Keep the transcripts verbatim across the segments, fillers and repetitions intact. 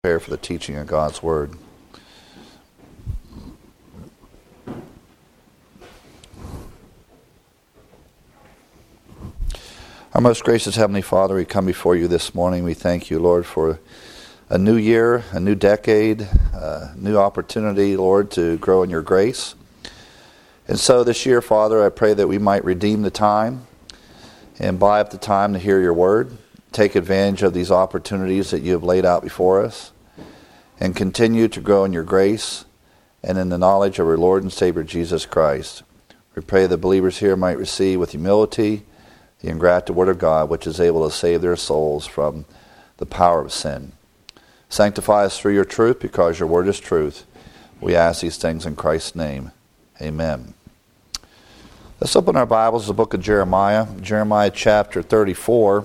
Prepare for the teaching of God's Word. Our most gracious Heavenly Father, we come before you this morning. We thank you, Lord, for a new year, a new decade, a new opportunity, Lord, to grow in your grace. And so this year, Father, I pray that we might redeem the time and buy up the time to hear your Word. Take advantage of these opportunities that you have laid out before us, and continue to grow in your grace and in the knowledge of our Lord and Savior Jesus Christ. We pray that believers here might receive with humility the engrafted Word of God, which is able to save their souls from the power of sin. Sanctify us through your truth, because your Word is truth. We ask these things in Christ's name. Amen. Let's open our Bibles to the book of Jeremiah, Jeremiah chapter thirty-four.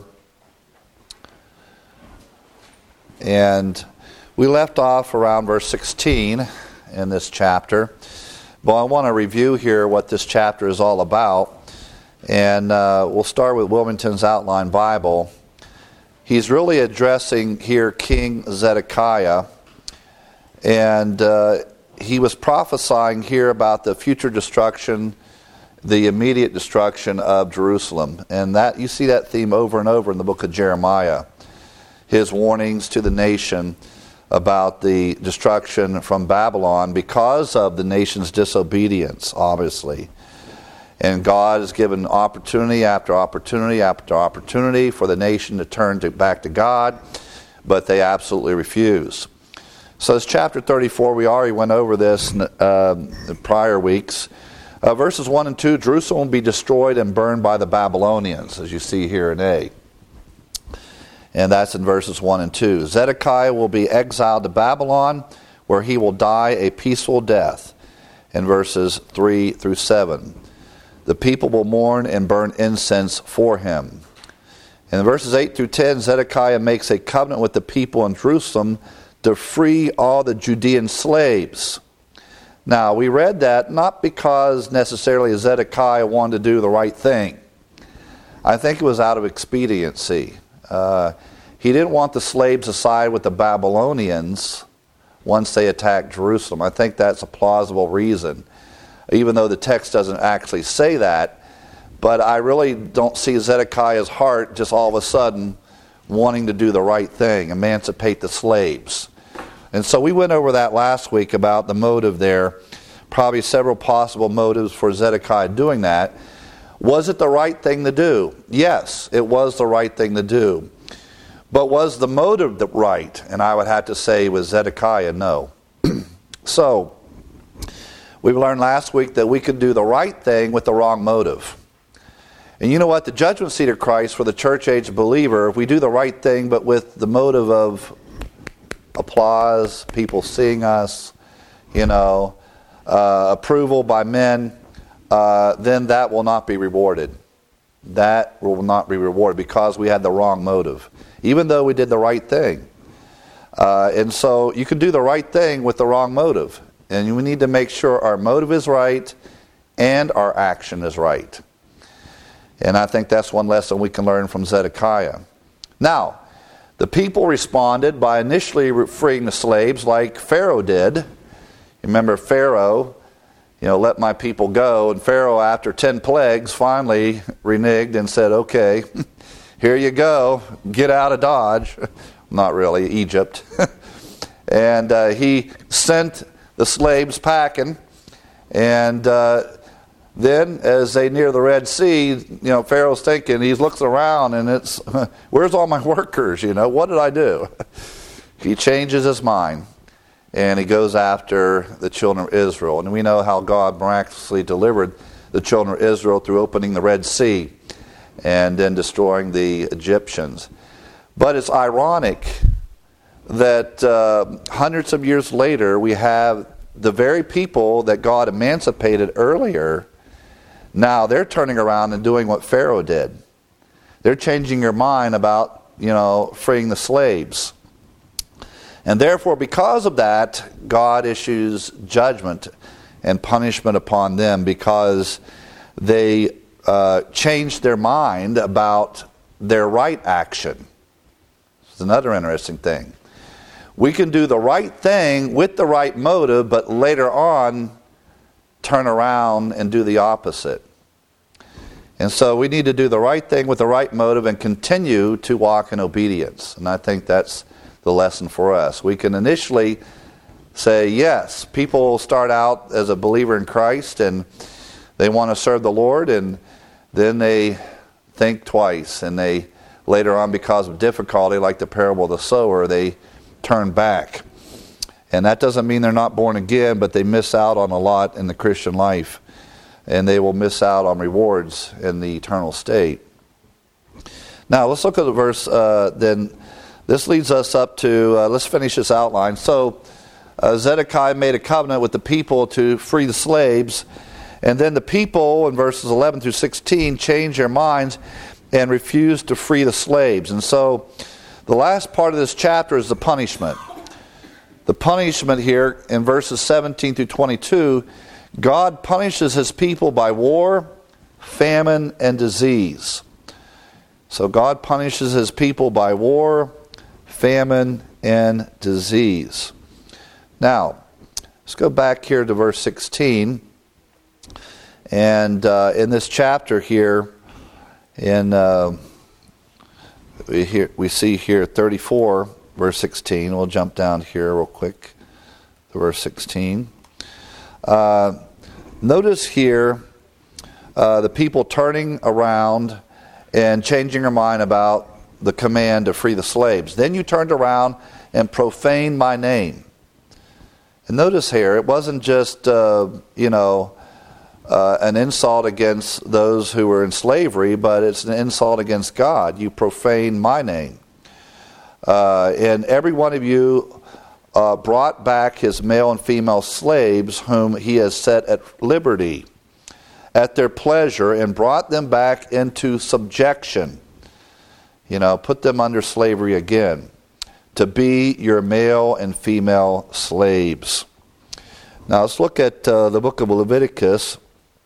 And we left off around verse sixteen in this chapter. But I want to review here what this chapter is all about. And uh, we'll start with Wilmington's Outline Bible. He's really addressing here King Zedekiah. And uh, he was prophesying here about the future destruction, the immediate destruction of Jerusalem. And that you see that theme over and over in the book of Jeremiah. His warnings to the nation about the destruction from Babylon because of the nation's disobedience, obviously. And God has given opportunity after opportunity after opportunity for the nation to turn to, back to God, but they absolutely refuse. So it's chapter thirty-four. We already went over this in, uh, in prior weeks. Uh, verses one and two, Jerusalem will be destroyed and burned by the Babylonians, as you see here in A. And that's in verses one and two. Zedekiah will be exiled to Babylon, where he will die a peaceful death, in verses three through seven. The people will mourn and burn incense for him. In verses eight through ten, Zedekiah makes a covenant with the people in Jerusalem to free all the Judean slaves. Now, we read that not because necessarily Zedekiah wanted to do the right thing. I think it was out of expediency. Uh, he didn't want the slaves to side with the Babylonians once they attacked Jerusalem. I think that's a plausible reason, even though the text doesn't actually say that. But I really don't see Zedekiah's heart just all of a sudden wanting to do the right thing, emancipate the slaves. And so we went over that last week about the motive there, probably several possible motives for Zedekiah doing that. Was it the right thing to do? Yes, it was the right thing to do. But was the motive right? And I would have to say with Zedekiah, no. So, we learned last week that we could do the right thing with the wrong motive. And you know what? The judgment seat of Christ for the church age believer, if we do the right thing but with the motive of applause, people seeing us, you know, uh, approval by men, Uh, then that will not be rewarded. That will not be rewarded because we had the wrong motive, even though we did the right thing. Uh, and so you can do the right thing with the wrong motive. And we need to make sure our motive is right and our action is right. And I think that's one lesson we can learn from Zedekiah. Now, the people responded by initially freeing the slaves like Pharaoh did. Remember Pharaoh, you know, let my people go. And Pharaoh, after ten plagues, finally reneged and said, okay, here you go. Get out of Dodge. Not really, Egypt. and uh, he sent the slaves packing. And uh, then as they near the Red Sea, you know, Pharaoh's thinking, he looks around and it's, where's all my workers? You know, what did I do? He changes his mind. And he goes after the children of Israel. And we know how God miraculously delivered the children of Israel through opening the Red Sea and then destroying the Egyptians. But it's ironic that uh, hundreds of years later we have the very people that God emancipated earlier. Now they're turning around and doing what Pharaoh did. They're changing their mind about, you know, freeing the slaves. And therefore, because of that, God issues judgment and punishment upon them because they uh, changed their mind about their right action. It's another interesting thing. We can do the right thing with the right motive, but later on turn around and do the opposite. And so we need to do the right thing with the right motive and continue to walk in obedience. And I think that's the lesson for us. We can initially say, yes, people start out as a believer in Christ and they want to serve the Lord, and then they think twice, and they later on, because of difficulty, like the parable of the sower, they turn back. And that doesn't mean they're not born again, but they miss out on a lot in the Christian life, and they will miss out on rewards in the eternal state. Now let's look at the verse. Uh, then this leads us up to, uh, let's finish this outline. So uh, Zedekiah made a covenant with the people to free the slaves, and then the people in verses eleven through sixteen changed their minds and refused to free the slaves. And so the last part of this chapter is the punishment. The punishment here in verses seventeen through twenty-two, God punishes his people by war, famine, and disease. So God punishes his people by war, famine, and disease. Now, let's go back here to verse sixteen. And uh, in this chapter here, in uh, we, hear, we see here thirty-four, verse sixteen. We'll jump down here real quick to verse sixteen. Uh, notice here uh, the people turning around and changing their mind about the command to free the slaves. Then you turned around and profaned my name. And notice here, it wasn't just, uh, you know, uh, an insult against those who were in slavery, but it's an insult against God. You profaned my name. Uh, and every one of you uh, brought back his male and female slaves whom he has set at liberty at their pleasure, and brought them back into subjection. You know, put them under slavery again, to be your male and female slaves. Now let's look at uh, the book of Leviticus.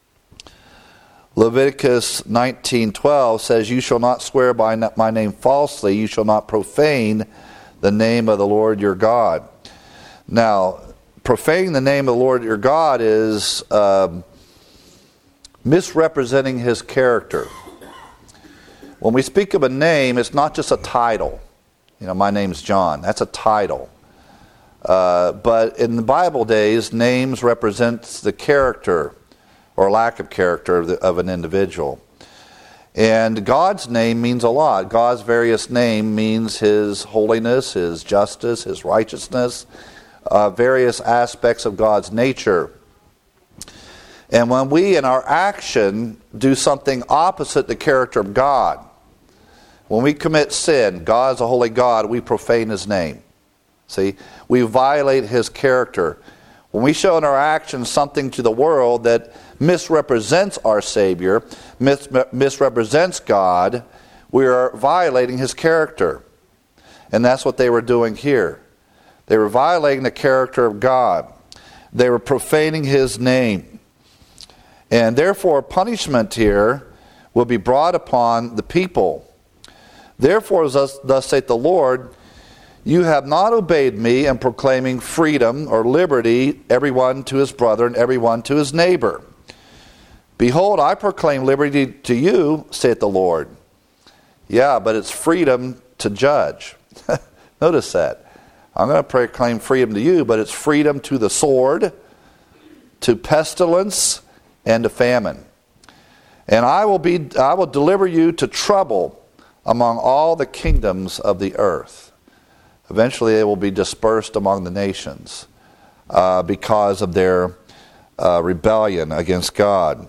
Leviticus nineteen twelve says, "You shall not swear by my name falsely. You shall not profane the name of the Lord your God." Now, profaning the name of the Lord your God is uh, misrepresenting his character. When we speak of a name, it's not just a title. You know, my name's John. That's a title. Uh, but in the Bible days, names represents the character or lack of character of, the, of an individual. And God's name means a lot. God's various name means his holiness, his justice, his righteousness, uh, various aspects of God's nature. And when we in our action do something opposite the character of God, when we commit sin, God's a holy God, we profane his name. See, we violate his character. When we show in our actions something to the world that misrepresents our Savior, mis- misrepresents God, we are violating his character. And that's what they were doing here. They were violating the character of God. They were profaning his name. And therefore, punishment here will be brought upon the people. Therefore, thus, thus saith the Lord, you have not obeyed me in proclaiming freedom or liberty, everyone to his brother and everyone to his neighbor. Behold, I proclaim liberty to you, saith the Lord. Yeah, but it's freedom to judge. Notice that. I'm going to proclaim freedom to you, but it's freedom to the sword, to pestilence, and to famine. And I will be I will deliver you to trouble among all the kingdoms of the earth. Eventually they will be dispersed among the nations uh, because of their uh, rebellion against God.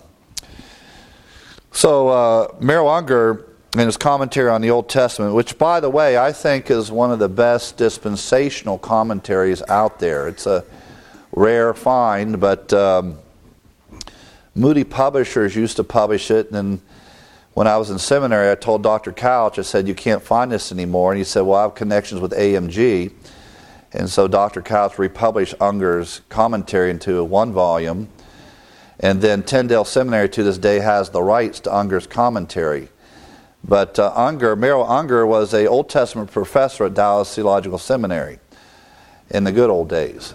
So uh, Merrill Unger, in his commentary on the Old Testament, which by the way I think is one of the best dispensational commentaries out there. It's a rare find, but um, Moody Publishers used to publish it, and when I was in seminary, I told Doctor Couch, I said, you can't find this anymore. And he said, well, I have connections with A M G. And so Doctor Couch republished Unger's commentary into one volume. And then Tyndale Seminary to this day has the rights to Unger's commentary. But uh, Unger, Merrill Unger was an Old Testament professor at Dallas Theological Seminary. in the good old days.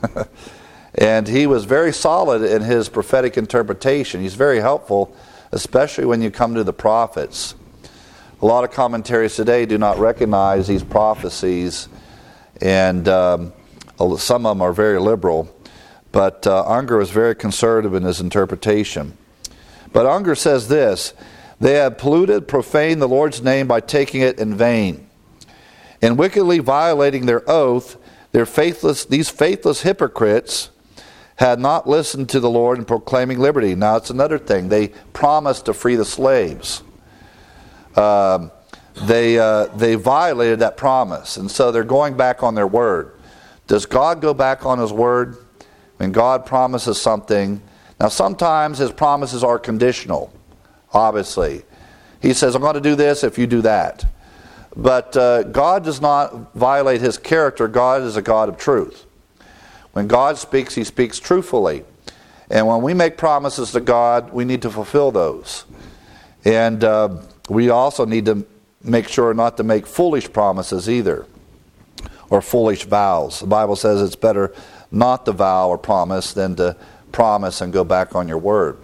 And he was very solid in his prophetic interpretation. He's very helpful, especially when you come to the prophets. A lot of commentaries today do not recognize these prophecies, and um, some of them are very liberal. But uh, Unger was very conservative in his interpretation. But Unger says this: they have polluted, profaned the Lord's name by taking it in vain. In wickedly violating their oath, their faithless, these faithless hypocrites had not listened to the Lord in proclaiming liberty. Now it's another thing. They promised to free the slaves. Um, they uh, they violated that promise, and so they're going back on their word. Does God go back on His word? When God promises something, now sometimes His promises are conditional, obviously. He says, I'm going to do this if you do that. But uh, God does not violate His character. God is a God of truth. When God speaks, He speaks truthfully. And when we make promises to God, we need to fulfill those. And uh, we also need to make sure not to make foolish promises either, or foolish vows. The Bible says it's better not to vow or promise than to promise and go back on your word.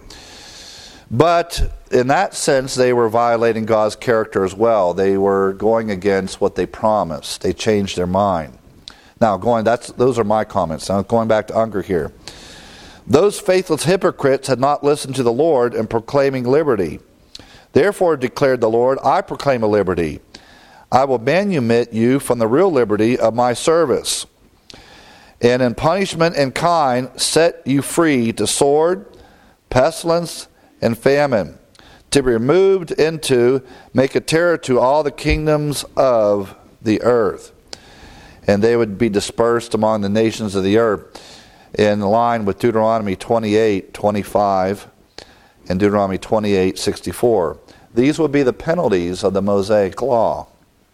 But in that sense, they were violating God's character as well. They were going against what they promised. They changed their mind. Now, going that's those are my comments. Now, going back to Unger here. Those faithless hypocrites had not listened to the Lord in proclaiming liberty. Therefore, declared the Lord, I proclaim a liberty. I will manumit you from the real liberty of my service, and in punishment and kind set you free to sword, pestilence, and famine, to be removed into, make a terror to all the kingdoms of the earth. And they would be dispersed among the nations of the earth, in line with Deuteronomy twenty-eight twenty-five and Deuteronomy twenty-eight sixty-four. These would be the penalties of the Mosaic Law.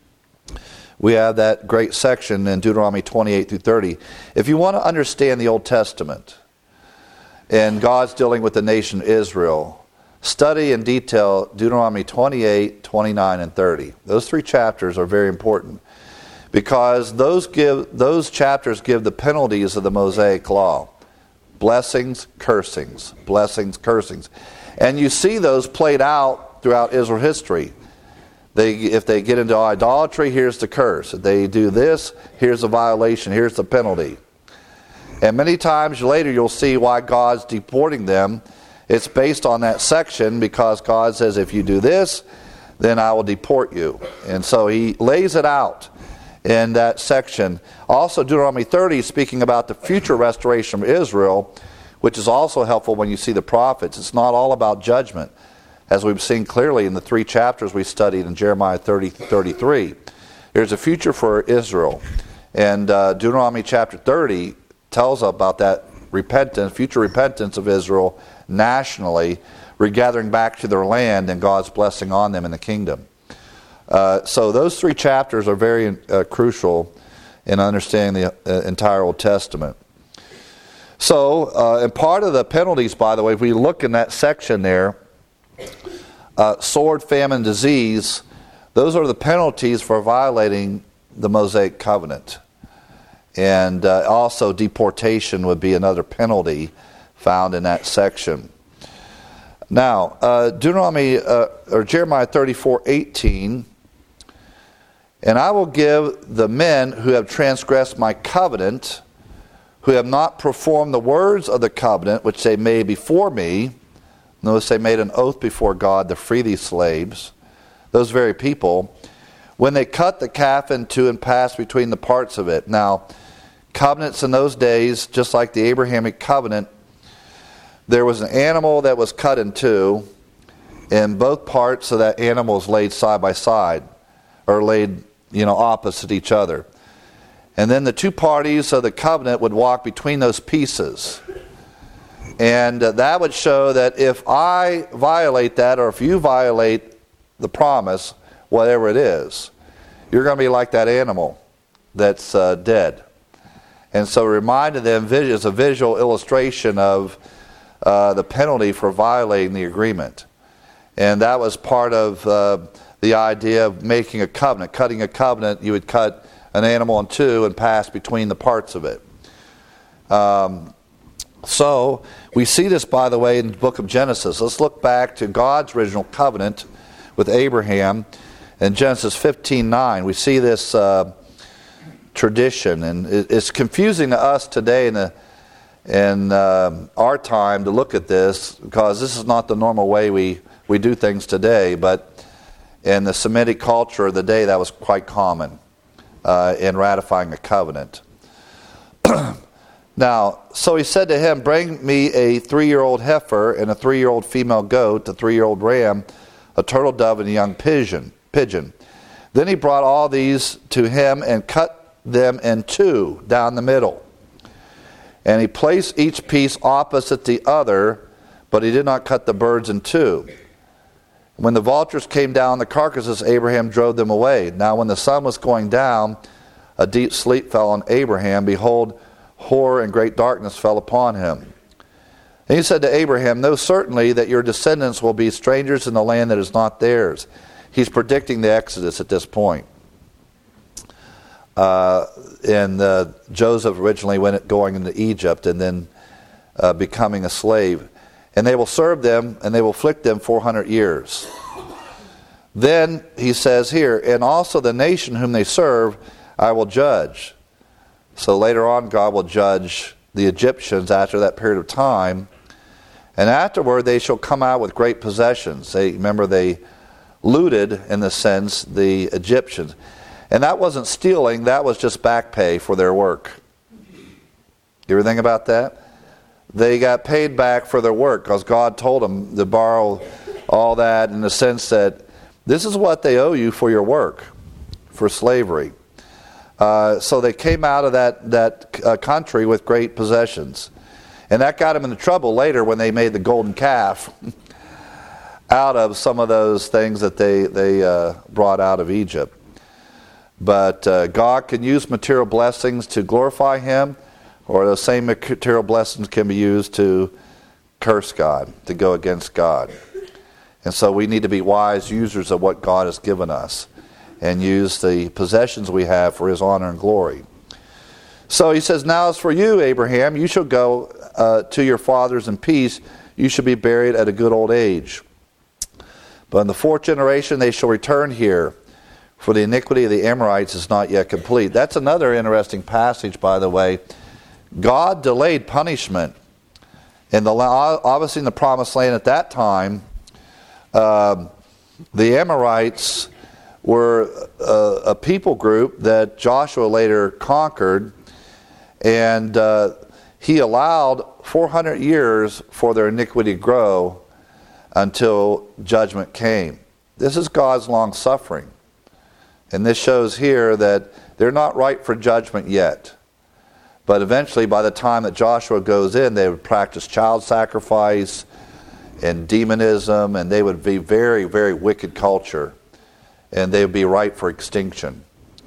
We have that great section in Deuteronomy twenty-eight through thirty. If you want to understand the Old Testament and God's dealing with the nation Israel, study in detail Deuteronomy twenty-eight, twenty-nine, and thirty. Those three chapters are very important because those give those chapters give the penalties of the Mosaic Law. Blessings, cursings, blessings, cursings. And you see those played out throughout Israel history. They, if they get into idolatry, here's the curse. If they do this, here's the violation, here's the penalty. And many times later you'll see why God's deporting them. It's based on that section because God says, if you do this, then I will deport you. And so He lays it out in that section. Also, Deuteronomy thirty, speaking about the future restoration of Israel, which is also helpful when you see the prophets. It's not all about judgment, as we've seen clearly in the three chapters we studied in Jeremiah thirty to thirty-three. There's a future for Israel. And uh, Deuteronomy chapter thirty tells about that repentance, future repentance of Israel nationally, regathering back to their land and God's blessing on them in the kingdom. Uh, so those three chapters are very uh, crucial in understanding the uh, entire Old Testament. So, uh, and part of the penalties, by the way, if we look in that section there, uh, sword, famine, disease, those are the penalties for violating the Mosaic covenant. And uh, also deportation would be another penalty found in that section. Now, uh, Deuteronomy uh, or Jeremiah thirty-four eighteen, and I will give the men who have transgressed my covenant, who have not performed the words of the covenant which they made before me. Notice they made an oath before God to free these slaves, those very people, when they cut the calf in two and passed between the parts of it. Now, covenants in those days, just like the Abrahamic covenant, there was an animal that was cut in two, and both parts of that animal was laid side by side, or laid, you know, opposite each other. And then the two parties of the covenant would walk between those pieces. And uh, that would show that if I violate that, or if you violate the promise, whatever it is, you're going to be like that animal that's uh, dead. And so reminding them is a visual illustration of uh, the penalty for violating the agreement. And that was part of uh, the idea of making a covenant. Cutting a covenant, you would cut an animal in two and pass between the parts of it. Um, so we see this, by the way, in the book of Genesis. Let's look back to God's original covenant with Abraham in Genesis fifteen nine. We see this uh, tradition, and it's confusing to us today in, the, in uh, our time to look at this, because this is not the normal way we, we do things today, but in the Semitic culture of the day, that was quite common uh, in ratifying a covenant. Now, so he said to him, bring me a three-year-old heifer and a three-year-old female goat, a three-year-old ram, a turtle dove, and a young pigeon. pigeon. Then he brought all these to him and cut them in two down the middle. And he placed each piece opposite the other, but he did not cut the birds in two. When the vultures came down the carcasses, Abraham drove them away. Now when the sun was going down, a deep sleep fell on Abraham. Behold, horror and great darkness fell upon him. And he said to Abraham, know certainly that your descendants will be strangers in the land that is not theirs. He's predicting the Exodus at this point. Uh, and uh, Joseph originally went going into Egypt and then uh, becoming a slave. And they will serve them and they will afflict them four hundred years. Then he says here, and also the nation whom they serve I will judge. So later on, God will judge the Egyptians after that period of time. And afterward, they shall come out with great possessions. They, remember, they looted, in the sense, the Egyptians. And that wasn't stealing, that was just back pay for their work. You ever think about that? They got paid back for their work because God told them to borrow all that, in the sense that this is what they owe you for your work, for slavery. Uh, so they came out of that, that uh, country with great possessions. And that got them into trouble later when they made the golden calf out of some of those things that they, they uh, brought out of Egypt. But uh, God can use material blessings to glorify Him, or those same material blessings can be used to curse God, to go against God. And so we need to be wise users of what God has given us, and use the possessions we have for His honor and glory. So he says, now as for you, Abraham, you shall go uh, to your fathers in peace. You shall be buried at a good old age. But in the fourth generation they shall return here, for the iniquity of the Amorites is not yet complete. That's another interesting passage, by the way. God delayed punishment. In the, obviously in the promised land at that time, uh, the Amorites were a, a people group that Joshua later conquered, and uh, he allowed four hundred years for their iniquity to grow until judgment came. This is God's long suffering, and this shows here that they're not ripe for judgment yet. But eventually, by the time that Joshua goes in, they would practice child sacrifice and demonism, and they would be very, very wicked culture. And they would be ripe for extinction.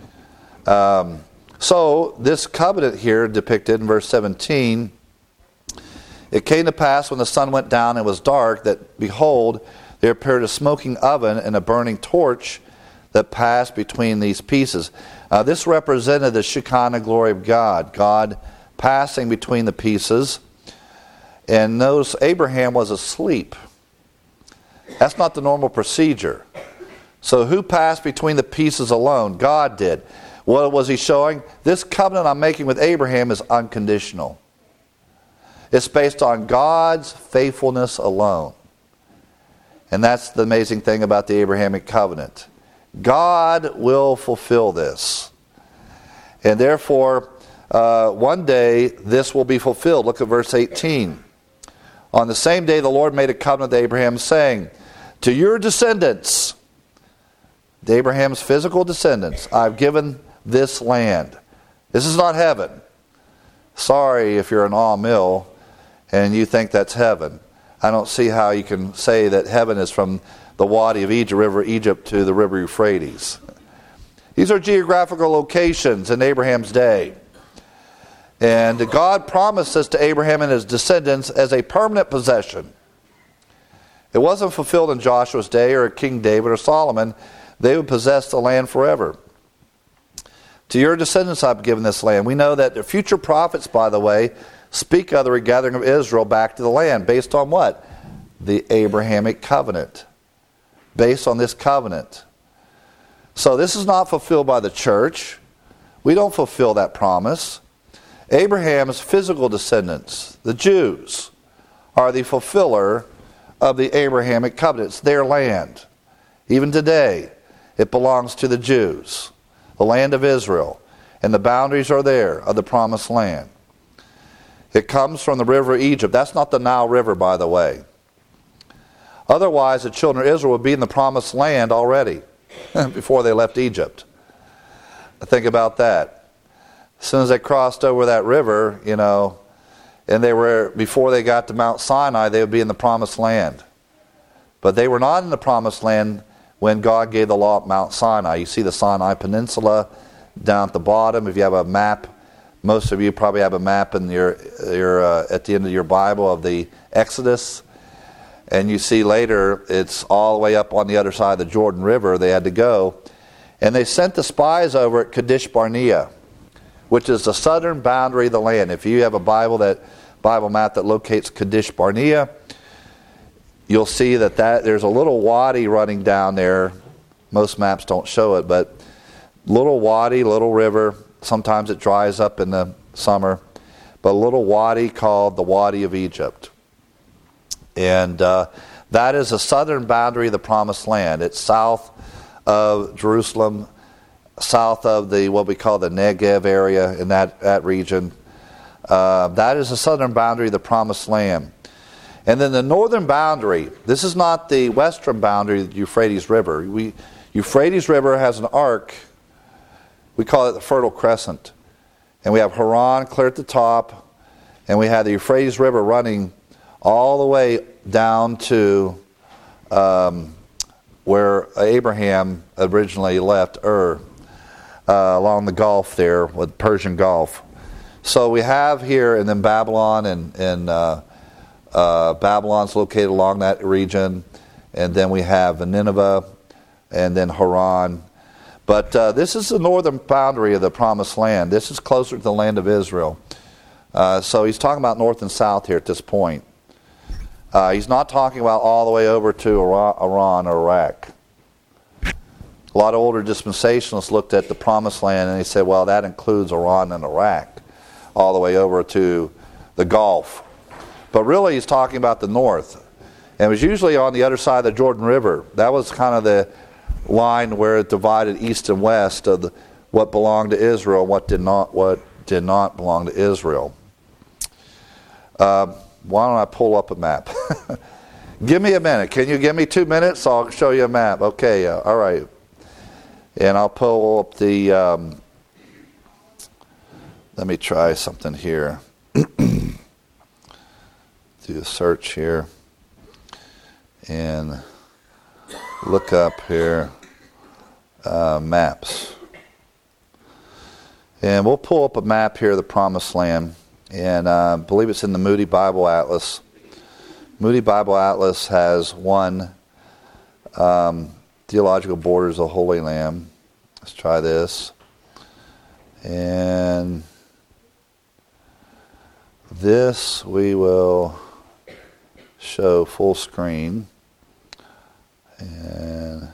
Um, so, this covenant here depicted in verse seventeen, it came to pass when the sun went down and it was dark, that, behold, there appeared a smoking oven and a burning torch that passed between these pieces. Uh, this represented the Shekinah glory of God, God passing between the pieces. And notice Abraham was asleep. That's not the normal procedure. So who passed between the pieces alone? God did. What was he showing? This covenant I'm making with Abraham is unconditional. It's based on God's faithfulness alone. And that's the amazing thing about the Abrahamic covenant. God will fulfill this. And therefore, uh, one day this will be fulfilled. Look at verse eighteen. On the same day the Lord made a covenant with Abraham, saying, to your descendants, Abraham's physical descendants, I've given this land. This is not heaven. Sorry if you're an awe mill and you think that's heaven. I don't see how you can say that heaven is from the Wadi of Egypt, River Egypt, to the River Euphrates. These are geographical locations in Abraham's day. And God promised this to Abraham and his descendants as a permanent possession. It wasn't fulfilled in Joshua's day or King David or Solomon. They would possess the land forever. To your descendants I've given this land. We know that the future prophets, by the way, speak of the regathering of Israel back to the land. Based on what? The Abrahamic covenant. Based on this covenant. So this is not fulfilled by the church. We don't fulfill that promise. Abraham's physical descendants, the Jews, are the fulfiller of the Abrahamic covenant. It's their land. Even today, it belongs to the Jews, the land of Israel, and the boundaries are there of the promised land. It comes from the river of Egypt. That's not the Nile River, by the way. Otherwise, the children of Israel would be in the promised land already before they left Egypt. Think about that. As soon as they crossed over that river, you know, and they were, before they got to Mount Sinai, they would be in the promised land. But they were not in the promised land when God gave the law at Mount Sinai. You see the Sinai Peninsula down at the bottom. If you have a map, most of you probably have a map in your, your uh, at the end of your Bible of the Exodus. And you see later, it's all the way up on the other side of the Jordan River they had to go. And they sent the spies over at Kadesh Barnea, which is the southern boundary of the land. If you have a Bible that Bible map that locates Kadesh Barnea, you'll see that, that there's a little wadi running down there. Most maps don't show it, but little wadi, little river. Sometimes it dries up in the summer. But a little wadi called the Wadi of Egypt. And uh, that is the southern boundary of the Promised Land. It's south of Jerusalem, south of the what we call the Negev area in that, that region. Uh, that is the southern boundary of the Promised Land. And then the northern boundary, this is not the western boundary of the Euphrates River. We, Euphrates River has an arc, we call it the Fertile Crescent. And we have Haran clear at the top, and we have the Euphrates River running all the way down to um, where Abraham originally left Ur, uh, along the Gulf there, with Persian Gulf. So we have here, and then Babylon, and, and uh, uh, Babylon's located along that region, and then we have Nineveh, and then Haran. But uh, this is the northern boundary of the Promised Land. This is closer to the land of Israel. Uh, so he's talking about north and south here at this point. Uh, he's not talking about all the way over to Iran or Iraq. A lot of older dispensationalists looked at the Promised Land and they said, well, that includes Iran and Iraq, all the way over to the Gulf. But really he's talking about the north. And it was usually on the other side of the Jordan River. That was kind of the line where it divided east and west of the, what belonged to Israel and what did not, what did not belong to Israel. Uh, Why don't I pull up a map? Give me a minute. Can you give me two minutes? I'll show you a map. Okay, uh, all right. And I'll pull up the, um, let me try something here. Do a search here. And look up here, uh, maps. And we'll pull up a map here of the Promised Land. And uh, I believe it's in the Moody Bible Atlas. Moody Bible Atlas has one, um, Theological Borders of Holy Land. Let's try this. And this we will show full screen. And,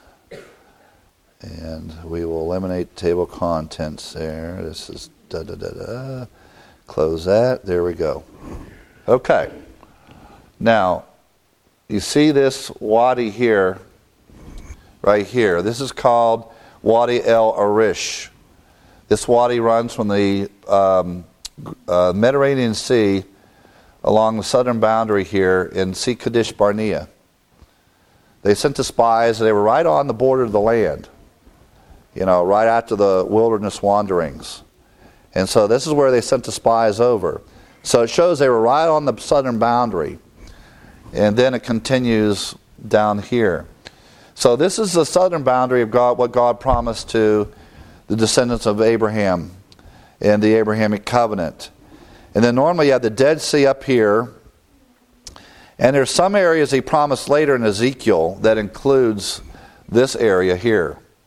and we will eliminate table of contents there. This is da da da da. Close that. There we go. Okay. Now, you see this wadi here, right here. This is called Wadi El Arish. This wadi runs from the um, uh, Mediterranean Sea along the southern boundary here in Sea Kadesh Barnea. They sent the spies. They were right on the border of the land, you know, right after the wilderness wanderings. And so this is where they sent the spies over. So it shows they were right on the southern boundary. And then it continues down here. So this is the southern boundary of God, what God promised to the descendants of Abraham in the Abrahamic covenant. And then normally you have the Dead Sea up here. And there's some areas he promised later in Ezekiel that includes this area here.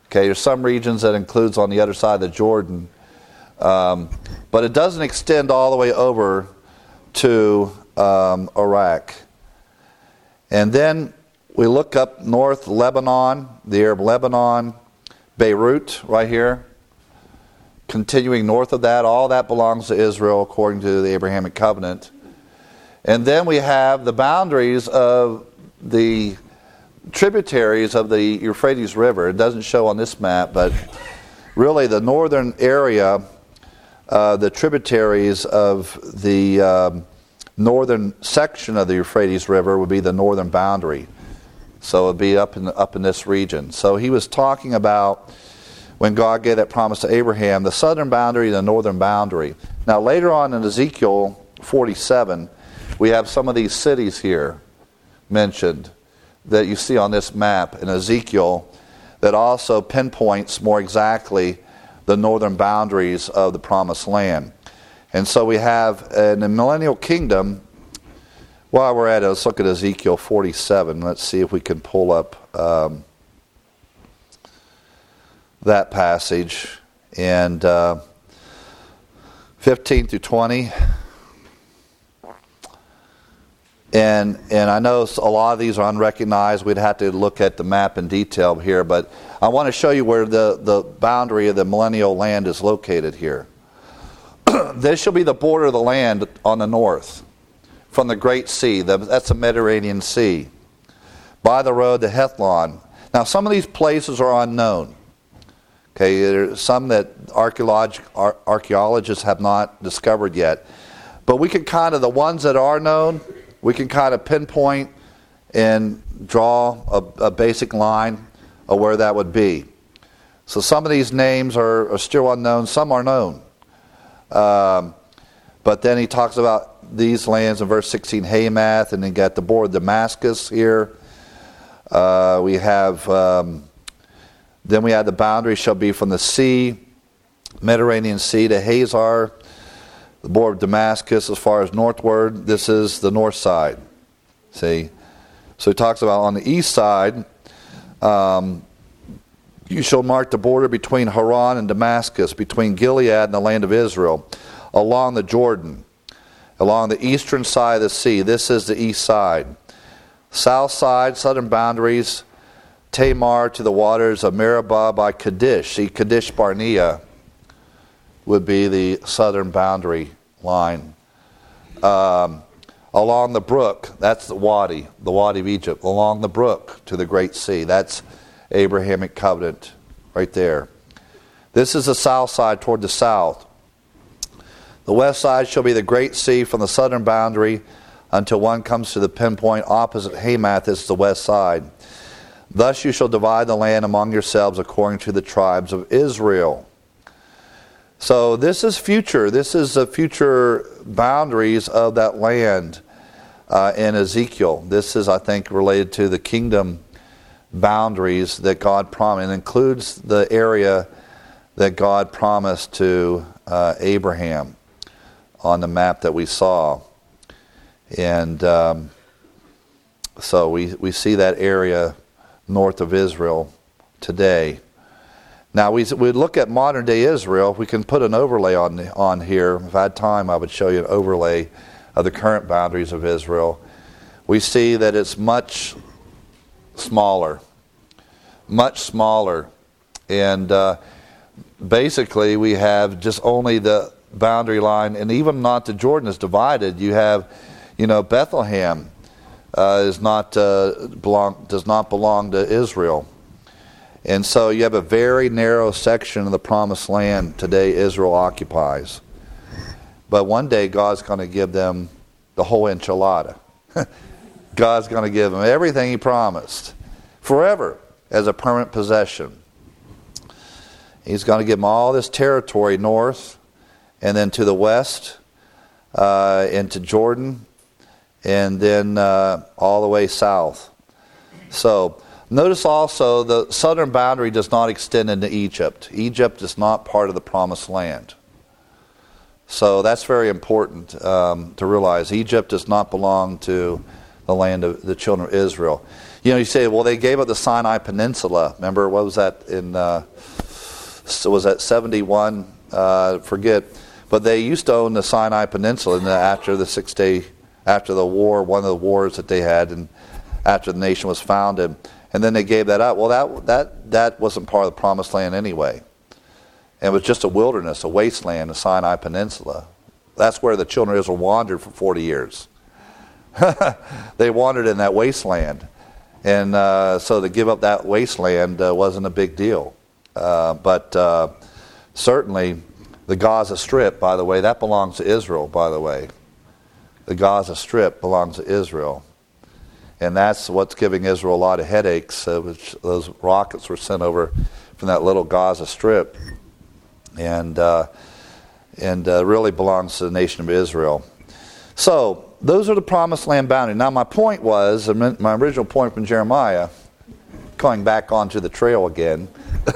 Okay, there's some regions that includes on the other side of the Jordan, um, but it doesn't extend all the way over to um, Iraq. And then we look up north, Lebanon, the Arab Lebanon, Beirut, right here. Continuing north of that, all that belongs to Israel according to the Abrahamic covenant. And then we have the boundaries of the tributaries of the Euphrates River. It doesn't show on this map, but really the northern area, uh, the tributaries of the um, northern section of the Euphrates River would be the northern boundary. So it would be up in, up in this region. So he was talking about, when God gave that promise to Abraham, the southern boundary and the northern boundary. Now later on in Ezekiel forty-seven, we have some of these cities here mentioned that you see on this map in Ezekiel that also pinpoints more exactly the northern boundaries of the promised land. And so we have in the millennial kingdom, while we're at it, let's look at Ezekiel forty-seven. Let's see if we can pull up um, that passage. And uh, fifteen through twenty. And and I know a lot of these are unrecognized. We'd have to look at the map in detail here, but I want to show you where the, the boundary of the millennial land is located here. This shall be the border of the land on the north, from the Great Sea, the, that's the Mediterranean Sea, by the road to Hethlon. Now some of these places are unknown. Okay, there's some that archaeolog- ar- archaeologists have not discovered yet. But we can kind of, the ones that are known, we can kind of pinpoint and draw a, a basic line of where that would be. So some of these names are, are still unknown, some are known. Um, but then he talks about these lands in verse sixteen, Hamath, and then got the border of Damascus here. Uh, we have, um, then we have the boundary shall be from the sea, Mediterranean Sea, to Hazar, the border of Damascus as far as northward. This is the north side. See? So he talks about on the east side, um, you shall mark the border between Haran and Damascus, between Gilead and the land of Israel, along the Jordan, along the eastern side of the sea. This is the east side. South side, southern boundaries, Tamar to the waters of Meribah by Kadesh. See, Kadesh Barnea would be the southern boundary line. Um, along the brook, that's the Wadi, the Wadi of Egypt. Along the brook to the Great Sea, that's Abrahamic covenant right there. This is the south side toward the south. The west side shall be the Great Sea from the southern boundary until one comes to the pinpoint opposite Hamath. This is the west side. Thus you shall divide the land among yourselves according to the tribes of Israel. So this is future. This is the future boundaries of that land uh, in Ezekiel. This is, I think, related to the kingdom boundaries that God promised. It includes the area that God promised to uh, Abraham on the map that we saw. And um, so we, we see that area north of Israel today. Now, we we look at modern-day Israel. We can put an overlay on on here. If I had time, I would show you an overlay of the current boundaries of Israel. We see that it's much smaller, much smaller. And uh, basically, we have just only the boundary line, and even not the Jordan is divided. You have, you know, Bethlehem uh, is not uh, belong does not belong to Israel. And so you have a very narrow section of the promised land today Israel occupies. But one day God's going to give them the whole enchilada. God's going to give them everything He promised forever as a permanent possession. He's going to give them all this territory north and then to the west uh, into Jordan and then uh, all the way south. So notice also the southern boundary does not extend into Egypt. Egypt is not part of the promised land. So that's very important um, to realize. Egypt does not belong to the land of the children of Israel. You know, you say, well, they gave up the Sinai Peninsula. Remember, what was that in, uh, so was that seventy-one? Uh, forget. But they used to own the Sinai Peninsula, and after the six day, after the war, one of the wars that they had, and after the nation was founded, and then they gave that up. Well, that that that wasn't part of the Promised Land anyway. And it was just a wilderness, a wasteland, the Sinai Peninsula. That's where the children of Israel wandered for forty years. They wandered in that wasteland. And uh, so to give up that wasteland uh, wasn't a big deal. Uh, but uh, certainly the Gaza Strip, by the way, that belongs to Israel, by the way. The Gaza Strip belongs to Israel. And that's what's giving Israel a lot of headaches, uh, which those rockets were sent over from that little Gaza Strip. And, uh, and uh, really belongs to the nation of Israel. So, those are the Promised Land boundaries. Now, my point was, my original point from Jeremiah, going back onto the trail again,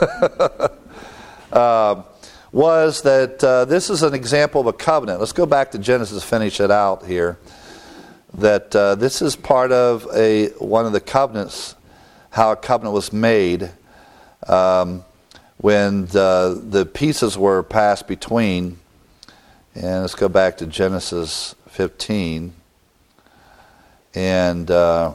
uh, was that uh, this is an example of a covenant. Let's go back to Genesis to finish it out here. That uh, this is part of a one of the covenants, how a covenant was made um, when the, the pieces were passed between. And let's go back to Genesis fifteen, and uh,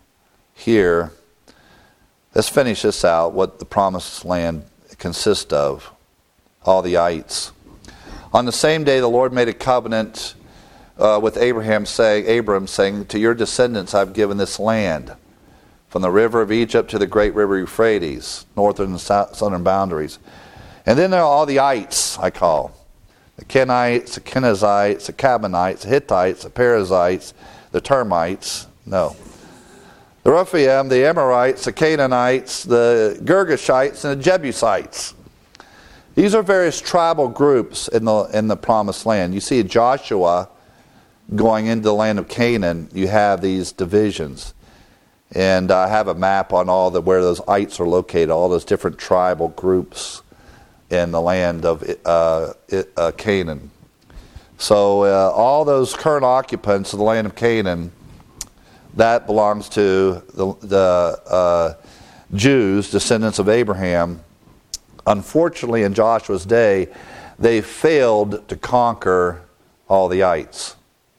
here, let's finish this out, what the Promised Land consists of, all the ites. On the same day, the Lord made a covenant uh, with Abraham, saying, Abram, saying, to your descendants I've given this land, from the river of Egypt to the great river Euphrates, northern and southern boundaries. And then there are all the ites, I call. The Kenites, the Kenizzites, the Canaanites, the Hittites, the Perizzites, the Termites, no. The Rephaim, the Amorites, the Canaanites, the Girgashites, and the Jebusites. These are various tribal groups in the in the Promised Land. You see Joshua going into the land of Canaan, you have these divisions. And I have a map on all the where those ites are located, all those different tribal groups in the land of uh, uh, Canaan. So uh, all those current occupants of the land of Canaan, that belongs to the, the uh, Jews, descendants of Abraham. Unfortunately, in Joshua's day, they failed to conquer all the ites.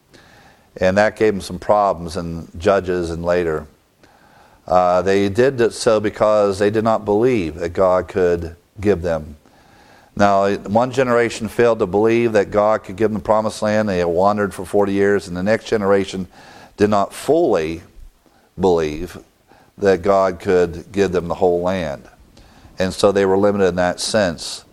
And that gave them some problems in Judges and later. Uh, they did so because they did not believe that God could give them. Now, one generation failed to believe that God could give them the Promised Land. They had wandered for forty years, and the next generation did not fully believe that God could give them the whole land. And so they were limited in that sense.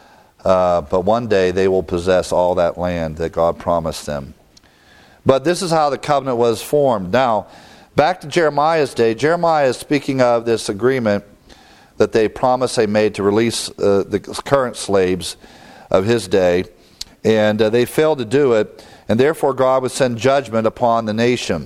Uh, but one day they will possess all that land that God promised them. But this is how the covenant was formed. Now, back to Jeremiah's day, Jeremiah is speaking of this agreement that they promised they made to release uh, the current slaves of his day. And uh, they failed to do it. And therefore God would send judgment upon the nation.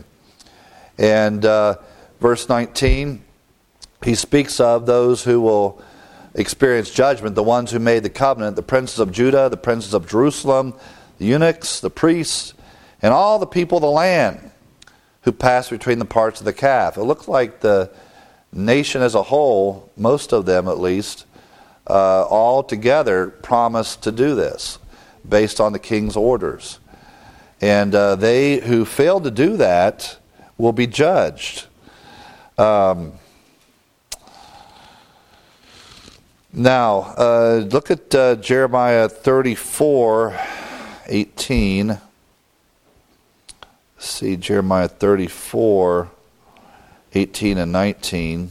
And uh, verse nineteen, he speaks of those who will experience judgment, the ones who made the covenant, the princes of Judah, the princes of Jerusalem, the eunuchs, the priests, and all the people of the land who passed between the parts of the calf. It looks like the nation as a whole, most of them at least, uh, all together promised to do this based on the king's orders. And uh, they who fail to do that will be judged. Um, now, uh, look at uh, Jeremiah thirty-four eighteen. Let's see, Jeremiah thirty-four eighteen and nineteen.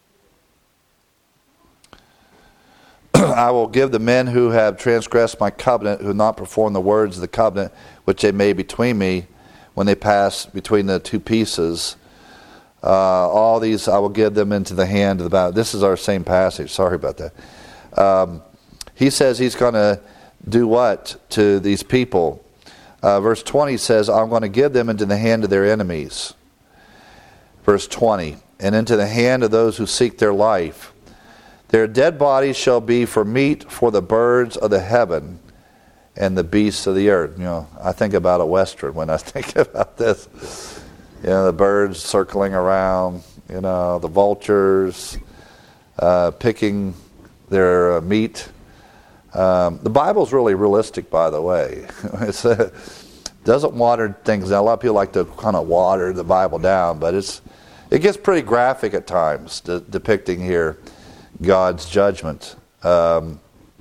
I will give the men who have transgressed my covenant, who have not performed the words of the covenant which they made between me when they pass between the two pieces. Uh, all these I will give them into the hand of the battle. This is our same passage. Sorry about that. Um, he says he's going to do what to these people? Uh, verse twenty says, I'm going to give them into the hand of their enemies. Verse twenty, and into the hand of those who seek their life. Their dead bodies shall be for meat for the birds of the heaven and the beasts of the earth. You know, I think about a Western when I think about this. You know, the birds circling around, you know, the vultures uh, picking their uh, meat. Um, the Bible's really realistic, by the way. It uh, doesn't water things down. A lot of people like to kind of water the Bible down, but it's it gets pretty graphic at times, de- depicting here God's judgment. Um,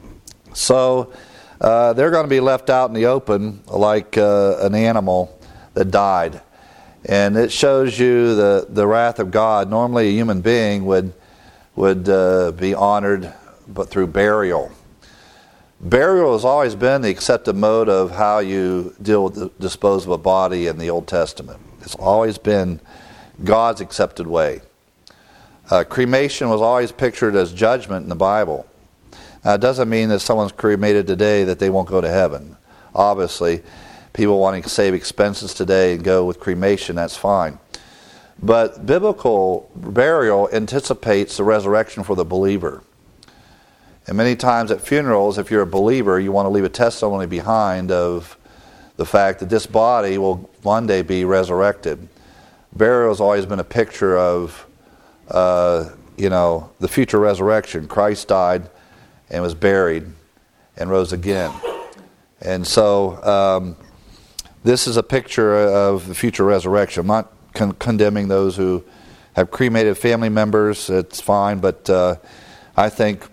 so uh, they're going to be left out in the open like uh, an animal that died. And it shows you the, the wrath of God. Normally a human being would, would uh, be honored but through burial. Burial has always been the accepted mode of how you deal with the dispose of a body in the Old Testament. It's always been God's accepted way. Uh, cremation was always pictured as judgment in the Bible. Now, it doesn't mean that someone's cremated today that they won't go to heaven. Obviously, people wanting to save expenses today and go with cremation, that's fine. But biblical burial anticipates the resurrection for the believer. And many times at funerals, if you're a believer, you want to leave a testimony behind of the fact that this body will one day be resurrected. Burial has always been a picture of, uh, you know, the future resurrection. Christ died and was buried and rose again. And so um, this is a picture of the future resurrection. I'm not con- condemning those who have cremated family members. It's fine, but uh, I think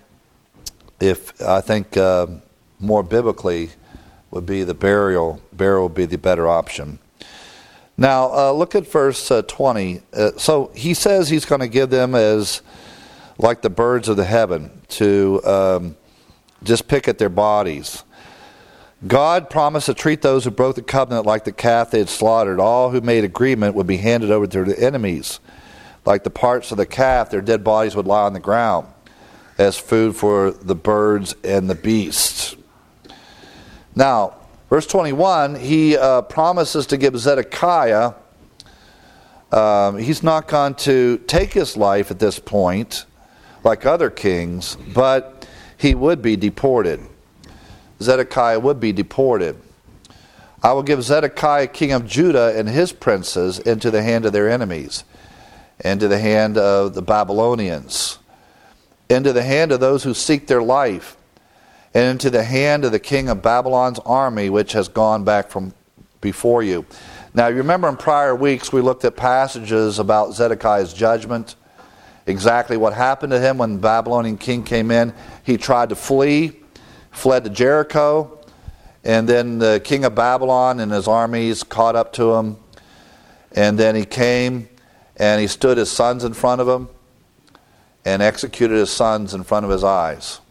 if I think uh, more biblically would be the burial. Burial would be the better option. Now uh, look at verse uh, twenty. Uh, so he says he's going to give them as like the birds of the heaven to um, just pick at their bodies. God promised to treat those who broke the covenant like the calf they had slaughtered. All who made agreement would be handed over to their enemies. Like the parts of the calf, their dead bodies would lie on the ground as food for the birds and the beasts. Now, verse twenty-one, he uh, promises to give Zedekiah, um, he's not going to take his life at this point, like other kings, but he would be deported. Zedekiah would be deported. I will give Zedekiah, king of Judah, and his princes into the hand of their enemies, into the hand of the Babylonians, into the hand of those who seek their life, and into the hand of the king of Babylon's army, which has gone back from before you. Now, you remember in prior weeks we looked at passages about Zedekiah's judgment, exactly what happened to him when the Babylonian king came in. He tried to flee, fled to Jericho, and then the king of Babylon and his armies caught up to him, and then he came and he stood his sons in front of him and executed his sons in front of his eyes.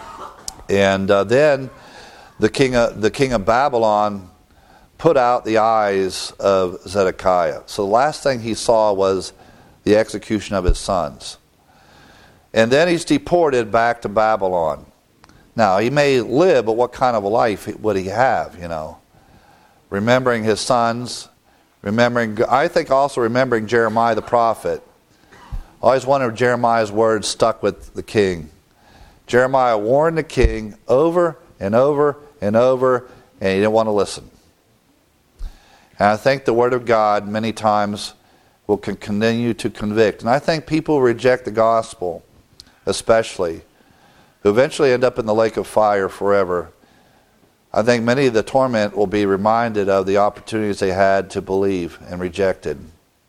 And uh, then the king of, the king of Babylon put out the eyes of Zedekiah. So the last thing he saw was the execution of his sons. And then he's deported back to Babylon. Now, he may live, but what kind of a life would he have, you know? Remembering his sons, remembering, I think also remembering Jeremiah the prophet. I always wondered if Jeremiah's words stuck with the king. Jeremiah warned the king over and over and over, and he didn't want to listen. And I think the word of God many times will continue to convict. And I think people who reject the gospel, especially, who eventually end up in the lake of fire forever, I think many of the torment will be reminded of the opportunities they had to believe and rejected.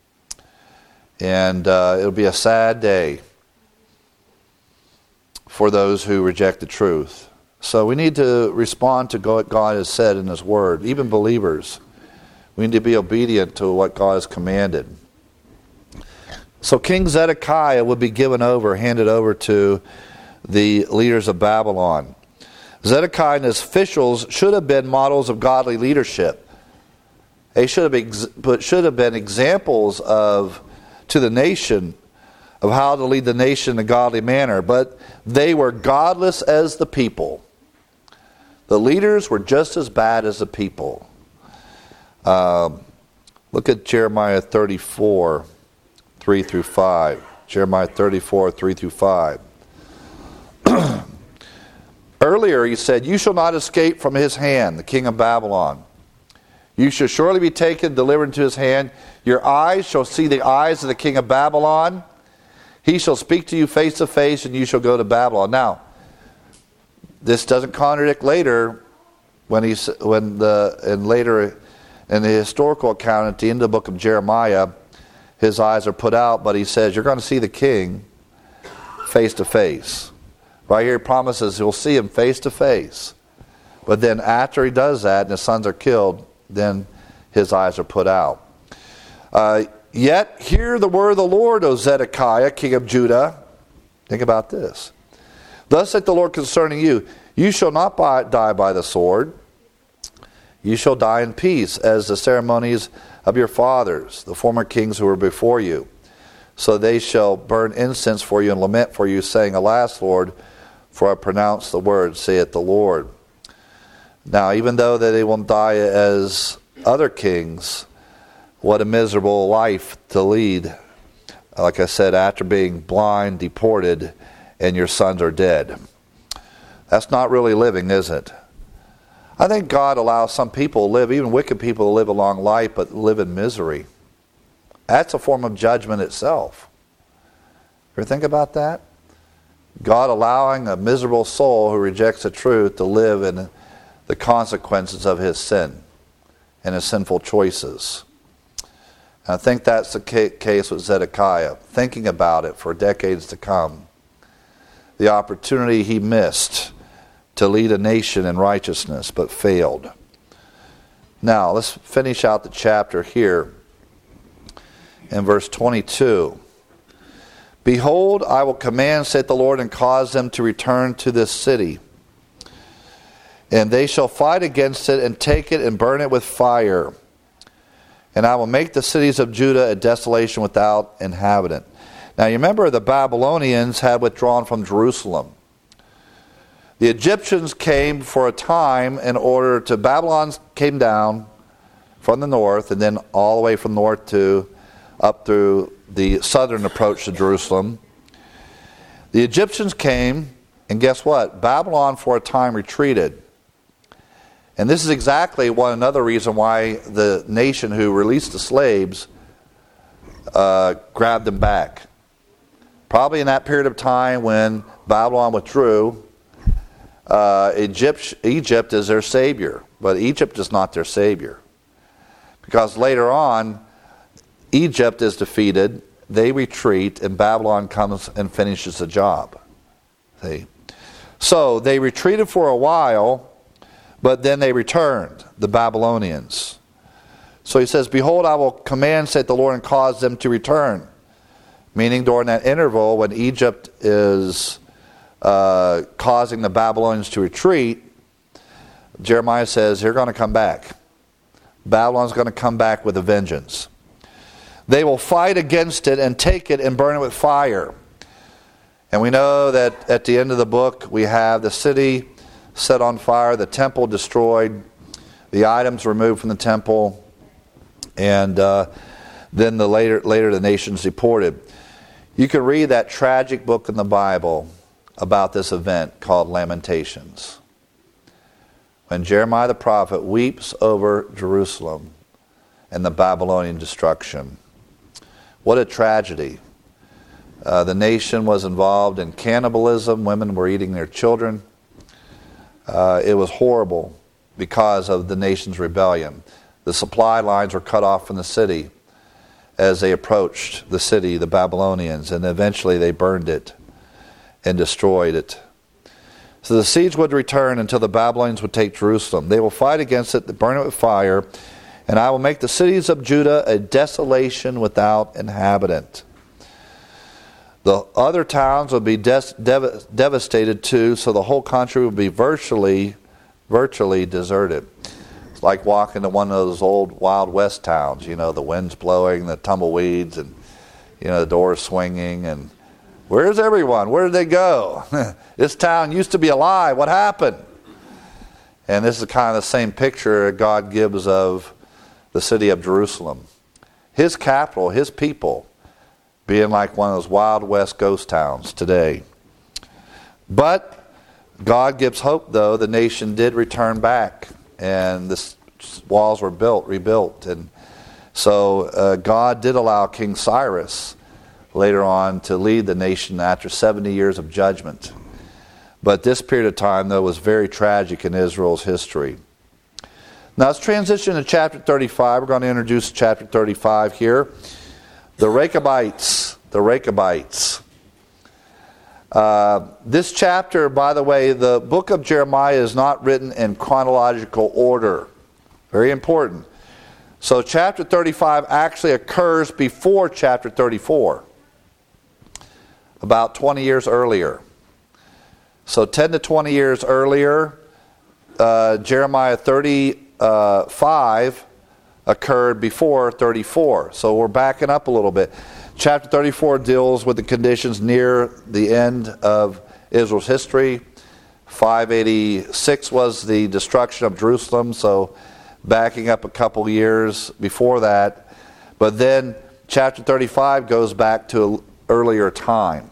And uh, it'll be a sad day for those who reject the truth. So we need to respond to what God has said in His Word. Even believers, we need to be obedient to what God has commanded. So King Zedekiah would be given over, handed over to the leaders of Babylon. Zedekiah and his officials should have been models of godly leadership. They should have been, but should have been examples of to the nation of how to lead the nation in a godly manner. But they were godless as the people. The leaders were just as bad as the people. Um, look at Jeremiah thirty-four, three through five. Jeremiah thirty-four, three through five. Earlier he said, "You shall not escape from his hand, the king of Babylon. You shall surely be taken, delivered into his hand. Your eyes shall see the eyes of the king of Babylon. He shall speak to you face to face, and you shall go to Babylon. Now, this doesn't contradict later when he's when the and later in the historical account at the end of the book of Jeremiah, his eyes are put out, but he says you're going to see the king face to face. Right here, he promises he'll see him face to face. But then after he does that, and his sons are killed, then his eyes are put out. Uh, Yet hear the word of the Lord, O Zedekiah, king of Judah. Think about this. Thus saith the Lord concerning you, you shall not buy, die by the sword. You shall die in peace, as the ceremonies of your fathers, the former kings who were before you. So they shall burn incense for you and lament for you, saying, Alas, Lord, for I pronounce the word, saith the Lord. Now, even though that they won't die as other kings, what a miserable life to lead. Like I said, after being blind, deported, and your sons are dead. That's not really living, is it? I think God allows some people to live, even wicked people, to live a long life, but live in misery. That's a form of judgment itself. Ever think about that? God allowing a miserable soul who rejects the truth to live in the consequences of his sin and his sinful choices. And I think that's the case with Zedekiah, thinking about it for decades to come. The opportunity he missed to lead a nation in righteousness, but failed. Now, let's finish out the chapter here in verse twenty-two. Behold, I will command, saith the Lord, and cause them to return to this city. And they shall fight against it, and take it, and burn it with fire. And I will make the cities of Judah a desolation without inhabitant. Now you remember the Babylonians had withdrawn from Jerusalem. The Egyptians came for a time in order to, Babylon came down from the north, and then all the way from north to up through the southern approach to Jerusalem. The Egyptians came, and guess what? Babylon for a time retreated. And this is exactly one another reason why the nation who released the slaves uh, grabbed them back. Probably in that period of time when Babylon withdrew, uh, Egypt, Egypt is their savior. But Egypt is not their savior. Because later on, Egypt is defeated, they retreat, and Babylon comes and finishes the job. See? So they retreated for a while, but then they returned, the Babylonians. So he says, Behold, I will command, saith the Lord, and cause them to return. Meaning during that interval when Egypt is uh, causing the Babylonians to retreat, Jeremiah says, they're going to come back. Babylon's going to come back with a vengeance. They will fight against it and take it and burn it with fire. And we know that at the end of the book, we have the city set on fire, the temple destroyed, the items removed from the temple, and uh, then the later later the nations deported. You can read that tragic book in the Bible about this event called Lamentations, when Jeremiah the prophet weeps over Jerusalem and the Babylonian destruction. What a tragedy. Uh, the nation was involved in cannibalism. Women were eating their children. Uh, it was horrible because of the nation's rebellion. The supply lines were cut off from the city as they approached the city, the Babylonians, and eventually they burned it and destroyed it. So the siege would return until the Babylonians would take Jerusalem. They will fight against it, burn it with fire, and I will make the cities of Judah a desolation without inhabitant. The other towns will be des- dev- devastated too, so the whole country will be virtually, virtually deserted. It's like walking to one of those old Wild West towns. You know, the wind's blowing, the tumbleweeds, and you know the doors swinging. And where's everyone? Where did they go? This town used to be alive. What happened? And this is kind of the same picture God gives of the city of Jerusalem, His capital, His people, being like one of those Wild West ghost towns today. But God gives hope, though. The nation did return back, and this walls were built, rebuilt. And so uh, God did allow King Cyrus later on to lead the nation after seventy years of judgment. But this period of time, though, was very tragic in Israel's history. Now let's transition to chapter thirty-five. We're going to introduce chapter thirty-five here. The Rechabites. The Rechabites. Uh, this chapter, by the way, the book of Jeremiah is not written in chronological order. Very important. So chapter thirty-five actually occurs before chapter thirty-four. About twenty years earlier. So ten to twenty years earlier, uh, Jeremiah thirty-five occurred before thirty-four. So we're backing up a little bit. Chapter thirty-four deals with the conditions near the end of Israel's history. five eighty-six was the destruction of Jerusalem, so backing up a couple years before that. But then chapter thirty-five goes back to an earlier time.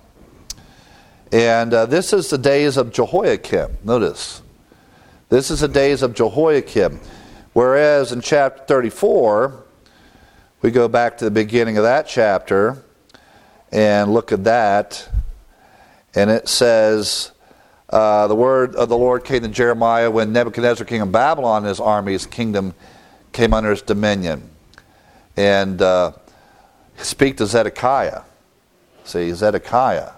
And uh, this is the days of Jehoiakim. Notice. This is the days of Jehoiakim. Whereas in chapter thirty-four, we go back to the beginning of that chapter and look at that. And it says, uh, the word of the Lord came to Jeremiah when Nebuchadnezzar, king of Babylon, and his army, his kingdom, came under his dominion. And uh, speak to Zedekiah. See, Zedekiah.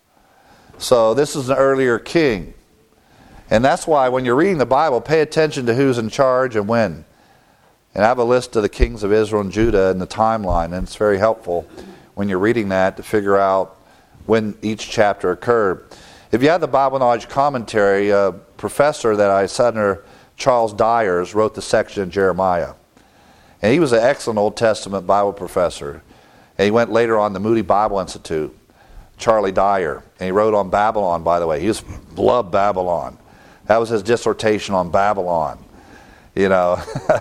So this is an earlier king. And that's why when you're reading the Bible, pay attention to who's in charge and when. And I have a list of the kings of Israel and Judah in the timeline, and it's very helpful when you're reading that to figure out when each chapter occurred. If you have the Bible Knowledge Commentary, a professor that I sat under, Charles Dyers, wrote the section in Jeremiah. And he was an excellent Old Testament Bible professor. And he went later on to Moody Bible Institute, Charlie Dyer. And he wrote on Babylon, by the way. He just loved Babylon. That was his dissertation on Babylon. You know.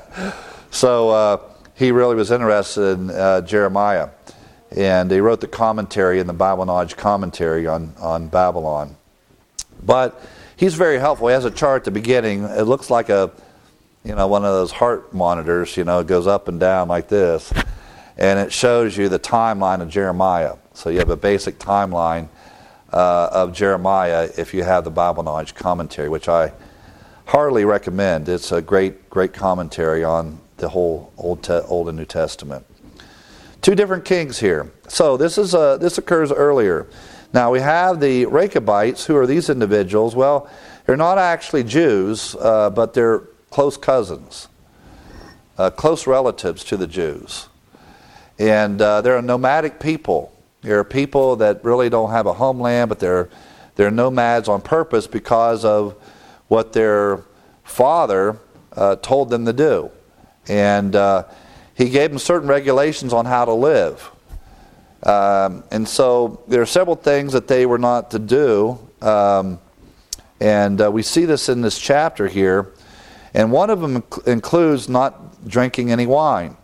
So uh, he really was interested in uh, Jeremiah. And he wrote the commentary in the Bible Knowledge Commentary on, on Babylon. But he's very helpful. He has a chart at the beginning. It looks like a, you know, one of those heart monitors, you know, it goes up and down like this. And it shows you the timeline of Jeremiah. So you have a basic timeline uh, of Jeremiah if you have the Bible Knowledge Commentary, which I heartily recommend. It's a great, great commentary on the whole Old, Te- Old and New Testament. Two different kings here. So this is uh, this occurs earlier. Now we have the Rechabites. Who are these individuals? Well, they're not actually Jews, uh, but they're close cousins, uh, close relatives to the Jews. And uh, they're a nomadic people. They're people that really don't have a homeland, but they're they're nomads on purpose because of what their father uh, told them to do. And uh, he gave them certain regulations on how to live. Um, and so there are several things that they were not to do. Um, and uh, we see this in this chapter here. And one of them inc- includes not drinking any wine.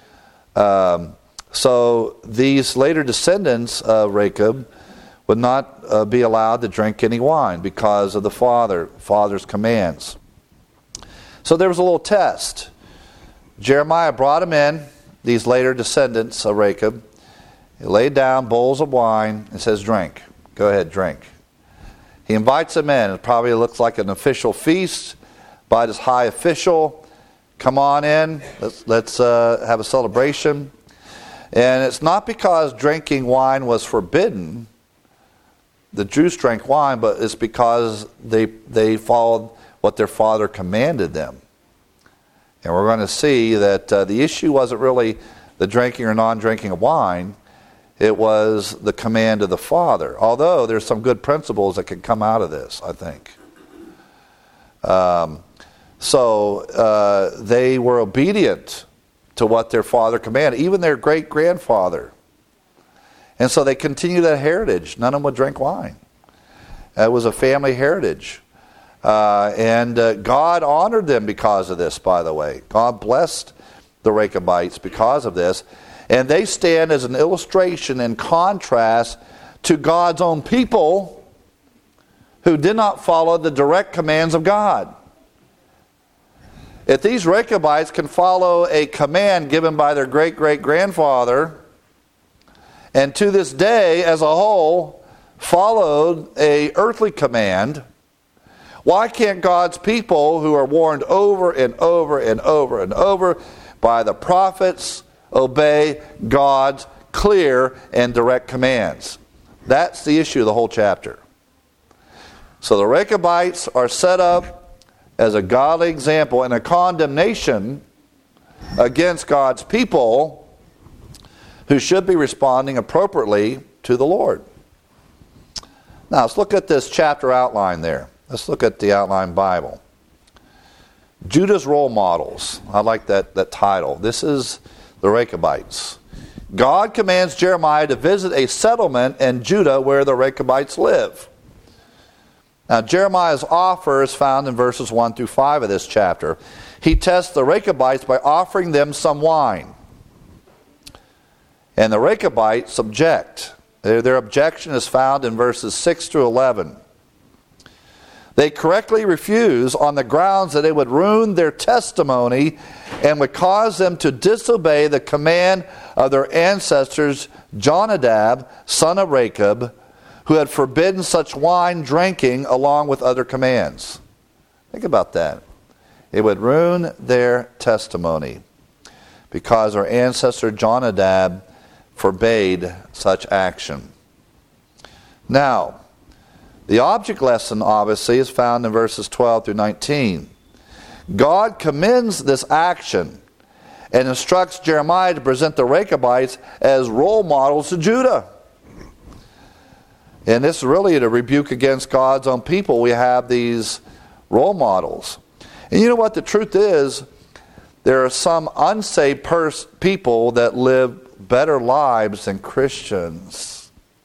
Um, so these later descendants of Rechab would not uh, be allowed to drink any wine because of the father, father's commands. So there was a little test. Jeremiah brought them in, these later descendants of Rechab. He laid down bowls of wine and says, drink. Go ahead, drink. He invites them in. It probably looks like an official feast by this high official. Come on in. Let's, let's uh, have a celebration. And it's not because drinking wine was forbidden. The Jews drank wine, but it's because they they followed what their father commanded them. And we're going to see that uh, the issue wasn't really the drinking or non-drinking of wine. It was the command of the Father. Although there's some good principles that can come out of this, I think. Um, so uh, they were obedient to what their father commanded, even their great-grandfather. And so they continued that heritage. None of them would drink wine. It was a family heritage. Uh, and uh, God honored them because of this, by the way. God blessed the Rechabites because of this. And they stand as an illustration and contrast to God's own people who did not follow the direct commands of God. If these Rechabites can follow a command given by their great-great-grandfather, and to this day as a whole followed a earthly command, why can't God's people, who are warned over and over and over and over by the prophets, obey God's clear and direct commands? That's the issue of the whole chapter. So the Rechabites are set up as a godly example and a condemnation against God's people who should be responding appropriately to the Lord. Now let's look at this chapter outline there. Let's look at the outline Bible. Judah's role models. I like that, that title. This is the Rechabites. God commands Jeremiah to visit a settlement in Judah where the Rechabites live. Now Jeremiah's offer is found in verses one through five of this chapter. He tests the Rechabites by offering them some wine. And the Rechabites object. Their, their objection is found in verses six through eleven. They correctly refuse on the grounds that it would ruin their testimony and would cause them to disobey the command of their ancestors, Jonadab, son of Rechab, who had forbidden such wine drinking along with other commands. Think about that. It would ruin their testimony because our ancestor Jonadab forbade such action. Now, the object lesson, obviously, is found in verses twelve through nineteen. God commends this action and instructs Jeremiah to present the Rechabites as role models to Judah. And this is really a rebuke against God's own people. We have these role models. And you know what the truth is? There are some unsaved pers- people that live better lives than Christians.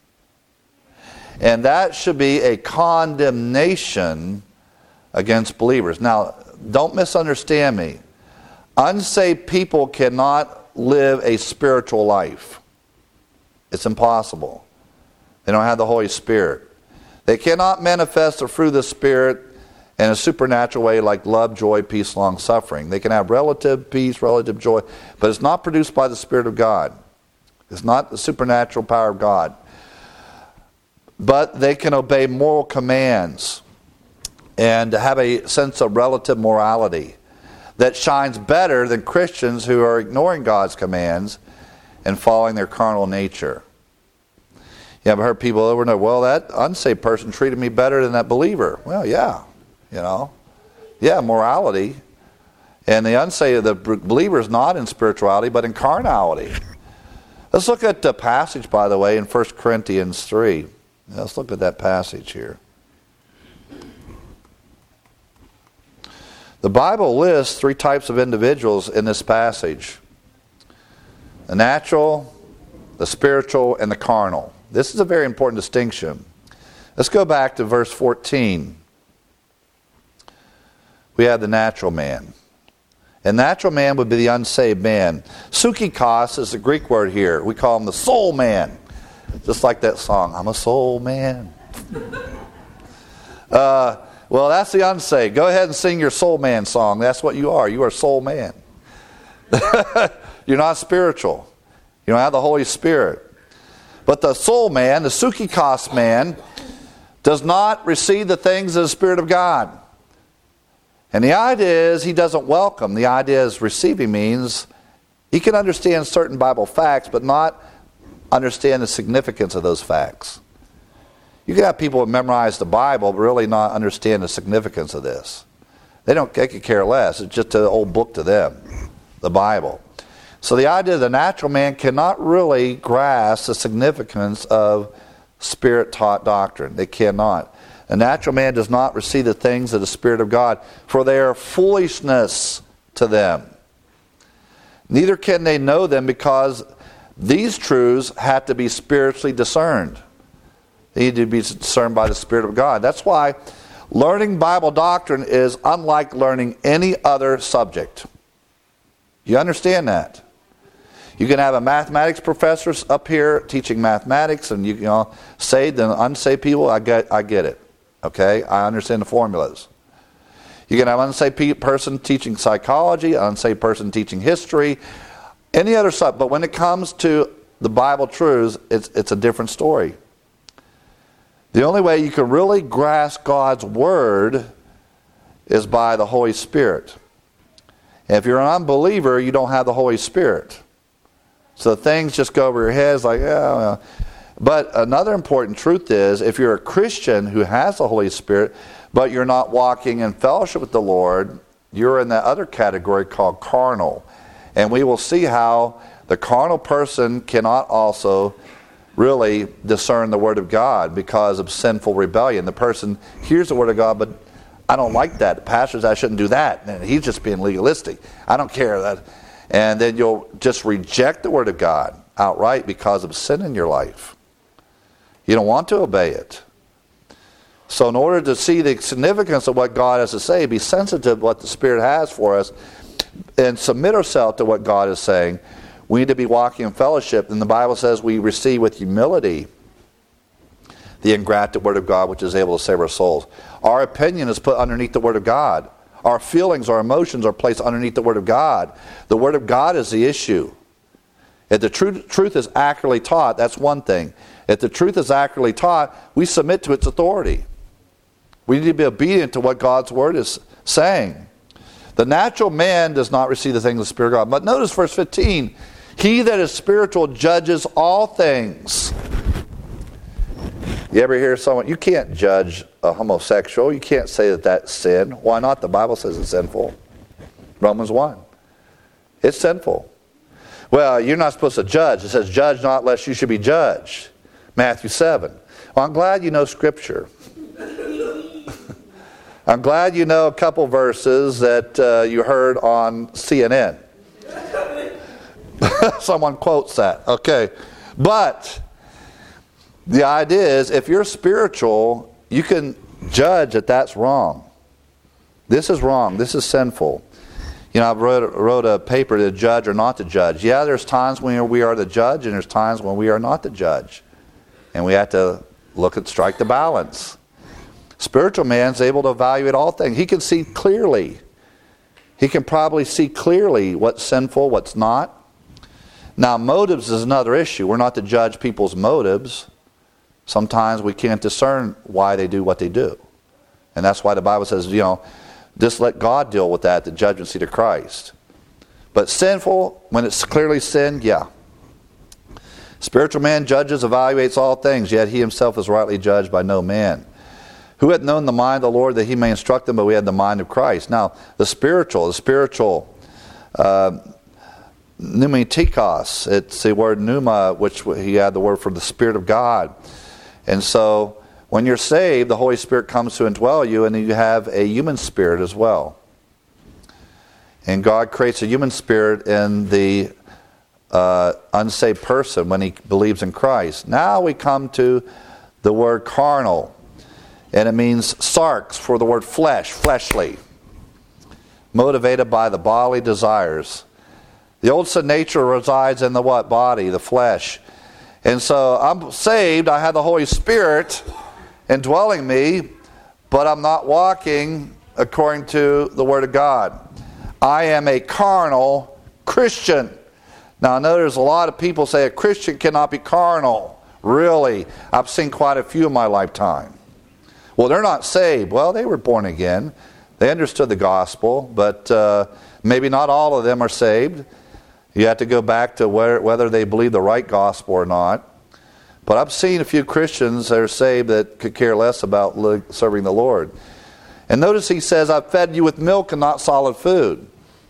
And that should be a condemnation against believers. Now, don't misunderstand me. Unsaved people cannot live a spiritual life. It's impossible. They don't have the Holy Spirit. They cannot manifest the fruit of the Spirit in a supernatural way like love, joy, peace, long suffering. They can have relative peace, relative joy, but it's not produced by the Spirit of God. It's not the supernatural power of God. But they can obey moral commands and have a sense of relative morality that shines better than Christians who are ignoring God's commands and following their carnal nature. Yeah, I've heard people over and over, well, that unsaved person treated me better than that believer. Well, yeah, you know. Yeah, morality. And the unsaved, the believer is not in spirituality, but in carnality. Let's look at the passage, by the way, in First Corinthians three. Let's look at that passage here. The Bible lists three types of individuals in this passage. The natural, the spiritual, and the carnal. This is a very important distinction. Let's go back to verse fourteen. We have the natural man. And natural man would be the unsaved man. Psychikos is the Greek word here. We call him the soul man. Just like that song, I'm a soul man. uh, well, that's the unsaved. Go ahead and sing your soul man song. That's what you are. You are a soul man. You're not spiritual. You don't have the Holy Spirit. But the soul man, the psychikos man, does not receive the things of the Spirit of God. And the idea is he doesn't welcome. The idea is receiving means he can understand certain Bible facts, but not understand the significance of those facts. You can have people who memorize the Bible, but really not understand the significance of this. They don't. They could care less. It's just an old book to them, the Bible. So the idea of the natural man cannot really grasp the significance of Spirit-taught doctrine. They cannot. A natural man does not receive the things of the Spirit of God, for they are foolishness to them. Neither can they know them, because these truths have to be spiritually discerned. They need to be discerned by the Spirit of God. That's why learning Bible doctrine is unlike learning any other subject. You understand that? You can have a mathematics professor up here teaching mathematics, and you, you know, saved and unsaved people. I get, I get it. Okay, I understand the formulas. You can have an unsaved pe- person teaching psychology, an unsaved person teaching history, any other stuff. But when it comes to the Bible truths, it's, it's a different story. The only way you can really grasp God's Word is by the Holy Spirit. And if you're an unbeliever, you don't have the Holy Spirit. So things just go over your head. It's like, yeah, well. But another important truth is, if you're a Christian who has the Holy Spirit, but you're not walking in fellowship with the Lord, you're in that other category called carnal. And we will see how the carnal person cannot also really discern the Word of God because of sinful rebellion. The person hears the Word of God, but I don't like that. The pastor says I shouldn't do that. And he's just being legalistic. I don't care that. And then you'll just reject the Word of God outright because of sin in your life. You don't want to obey it. So in order to see the significance of what God has to say, be sensitive to what the Spirit has for us, and submit ourselves to what God is saying, we need to be walking in fellowship. And the Bible says we receive with humility the engrafted Word of God, which is able to save our souls. Our opinion is put underneath the Word of God. Our feelings, our emotions are placed underneath the Word of God. The Word of God is the issue. If the truth, truth is accurately taught, that's one thing. If the truth is accurately taught, we submit to its authority. We need to be obedient to what God's Word is saying. The natural man does not receive the things of the Spirit of God. But notice verse fifteen. He that is spiritual judges all things. You ever hear someone, you can't judge a homosexual. You can't say that that's sin. Why not? The Bible says it's sinful. Romans one. It's sinful. Well, you're not supposed to judge. It says, judge not lest you should be judged. Matthew seven. Well, I'm glad you know Scripture. I'm glad you know a couple verses that uh, you heard on C N N. Someone quotes that. Okay. But the idea is, if you're spiritual, you can judge that that's wrong. This is wrong. This is sinful. You know, I wrote, wrote a paper to judge or not to judge. Yeah, there's times when we are the judge, and there's times when we are not the judge. And we have to look at, strike the balance. Spiritual man's able to evaluate all things. He can see clearly. He can probably see clearly what's sinful, what's not. Now, motives is another issue. We're not to judge people's motives. Sometimes we can't discern why they do what they do. And that's why the Bible says, you know, just let God deal with that, the judgment seat of Christ. But sinful, when it's clearly sin, yeah. Spiritual man judges, evaluates all things, yet he himself is rightly judged by no man. Who hath known the mind of the Lord that he may instruct him, but we had the mind of Christ. Now, the spiritual, the spiritual, uh, pneumatikos, it's the word pneuma, which he had the word for the Spirit of God. And so, when you're saved, the Holy Spirit comes to indwell you, and you have a human spirit as well. And God creates a human spirit in the uh, unsaved person when he believes in Christ. Now we come to the word carnal. And it means sarx for the word flesh, fleshly. Motivated by the bodily desires. The old sin nature resides in the what? Body, the flesh. And so I'm saved, I have the Holy Spirit indwelling me, but I'm not walking according to the Word of God. I am a carnal Christian. Now I know there's a lot of people say a Christian cannot be carnal. Really? I've seen quite a few in my lifetime. Well, they're not saved. Well, they were born again. They understood the gospel, but uh, maybe not all of them are saved. You have to go back to where, whether they believe the right gospel or not. But I've seen a few Christians that are saved that could care less about li- serving the Lord. And notice he says, I've fed you with milk and not solid food.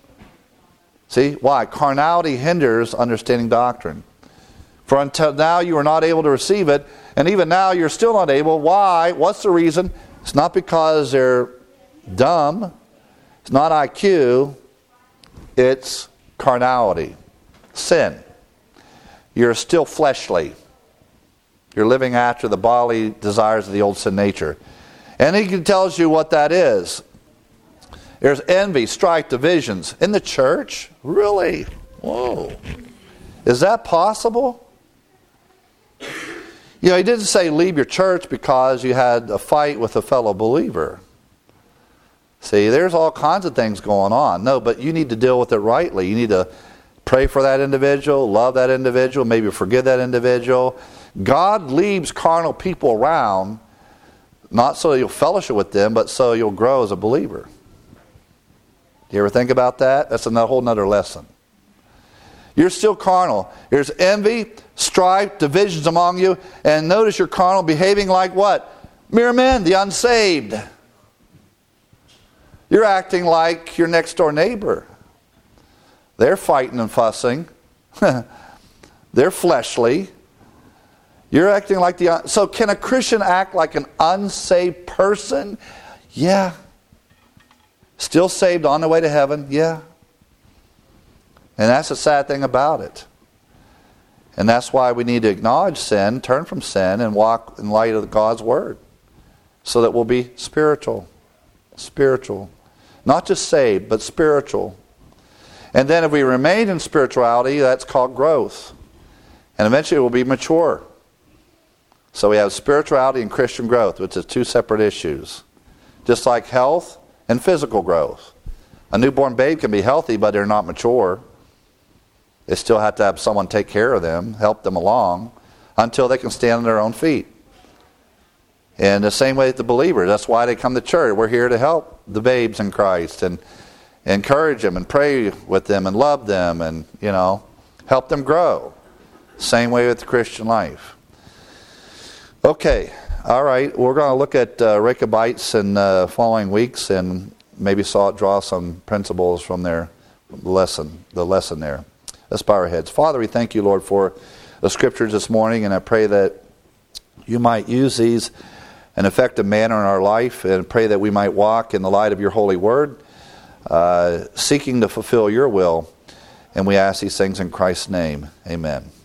See? Why? Carnality hinders understanding doctrine. For until now you are not able to receive it, and even now you're still not able. Why? What's the reason? It's not because they're dumb. It's not I Q. It's carnality. Sin. You're still fleshly. You're living after the bodily desires of the old sin nature. And he tells you what that is. There's envy, strife, divisions. In the church? Really? Whoa. Is that possible? You know, he didn't say leave your church because you had a fight with a fellow believer. See, there's all kinds of things going on. No, but you need to deal with it rightly. You need to pray for that individual, love that individual, maybe forgive that individual. God leaves carnal people around, not so you'll fellowship with them, but so you'll grow as a believer. Do you ever think about that? That's a whole nother lesson. You're still carnal. There's envy, strife, divisions among you, and notice you're carnal, behaving like what? Mere men, the unsaved. You're acting like your next door neighbor. They're fighting and fussing. They're fleshly. You're acting like the... Un- so can a Christian act like an unsaved person? Yeah. Still saved, on the way to heaven? Yeah. And that's the sad thing about it. And that's why we need to acknowledge sin, turn from sin, and walk in light of God's Word. So that we'll be spiritual. Spiritual. Not just saved, but spiritual. And then if we remain in spirituality, that's called growth. And eventually we'll be mature. So we have spirituality and Christian growth, which is two separate issues. Just like health and physical growth. A newborn babe can be healthy, but they're not mature. They still have to have someone take care of them, help them along, until they can stand on their own feet. And the same way with the believers. That's why they come to church. We're here to help the babes in Christ and encourage them and pray with them and love them and, you know, help them grow. Same way with the Christian life. Okay, all right. We're going to look at uh, Rechabites in uh, following weeks and maybe saw it draw some principles from their lesson, the lesson there. Let's bow our heads. Father, we thank you, Lord, for the scriptures this morning, and I pray that you might use these in an effective manner in our life, and pray that we might walk in the light of your holy word, uh, seeking to fulfill your will. And we ask these things in Christ's name. Amen.